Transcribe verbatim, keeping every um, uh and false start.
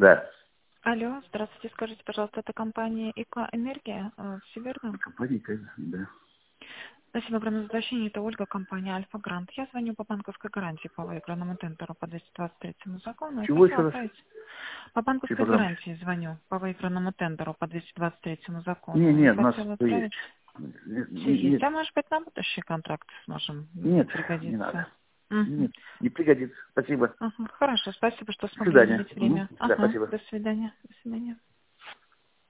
Да. Алло, здравствуйте, скажите, пожалуйста, это компания «Экоэнергия», э, все верно? Компания, да. Спасибо огромное за возвращение, это Ольга, компания «Альфа Грант». Я звоню по банковской гарантии по выигранному тендеру по двести двадцать третьему закону и Чего хотела еще раз? отправить по Чуть банковской погромче. гарантии звоню по выигранному тендеру по двести двадцать третьему Не, закону и нет, у нас хотела все есть. отправить. Нет, Все есть. нет, А может быть, на будущий контракт сможем м, нет, не надо. пригодиться? Мгм. Нет, не пригодится. Спасибо. Ага, хорошо, спасибо, что До смогли свидания. уделить Мгм. время. Да, Ага, спасибо. до свидания. До свидания.